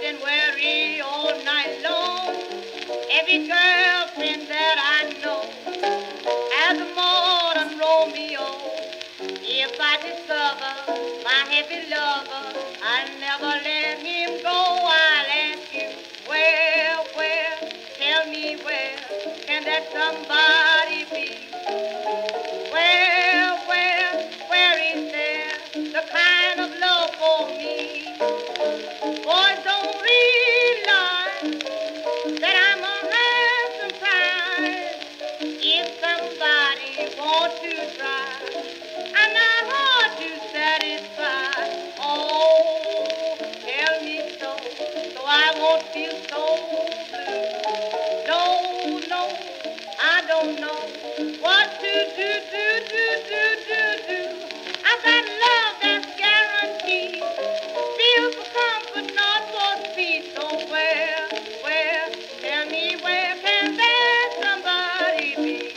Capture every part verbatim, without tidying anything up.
been worried all night long. Every girlfriend that I know has more than Romeo. If I discover my happy lover, I'll never let him go. I'll ask you, where, where, tell me where can that somebody be? Where, where, where is there the kind of love for me? Boys don't realize that I'm a handsome prize. If somebody wants to try, I'm not hard to satisfy. Oh, tell me so, so I won't feel so blue. No, no, I don't know what to do, do, do, do, do, do. I've got love that's guaranteed, feel for comfort, not for speed. So where, where, tell me where can that somebody be?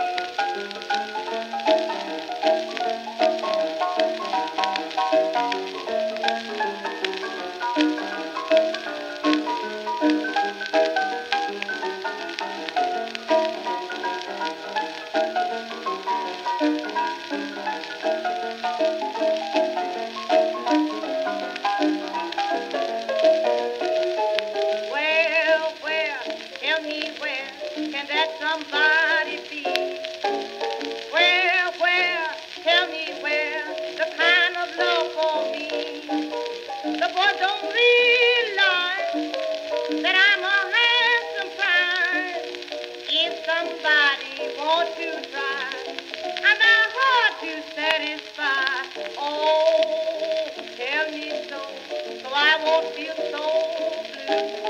Where, where, tell me where can that somebody be? Where, where, tell me where the kind of love for me? The boys don't realize that I'm a handsome prize. If somebody wants to try, I'm not hard to satisfy. Oh, tell me so, so I won't feel so blue.